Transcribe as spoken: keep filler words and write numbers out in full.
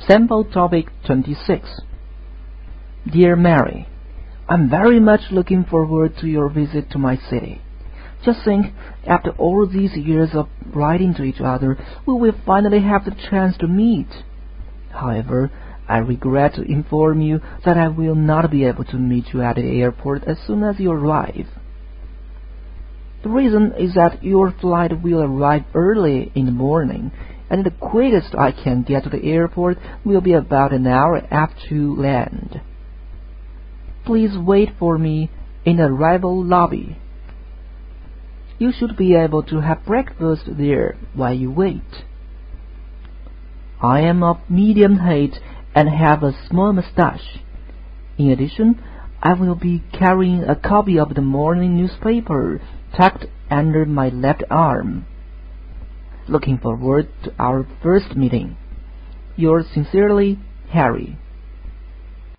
Sample Topic twenty-six. Dear Mary, I'm very much looking forward to your visit to my city. Just think, after all these years of writing to each other, we will finally have the chance to meet. However, I regret to inform you that I will not be able to meet you at the airport as soon as you arrive. The reason is that your flight will arrive early in the morning, and the quickest I can get to the airport will be about an hour after you land. Please wait for me in the arrival lobby. You should be able to have breakfast there while you wait. I am of medium height and have a small mustache. In addition, I will be carrying a copy of the morning newspaper tucked under my left arm. Looking forward to our first meeting. Yours sincerely, Harry.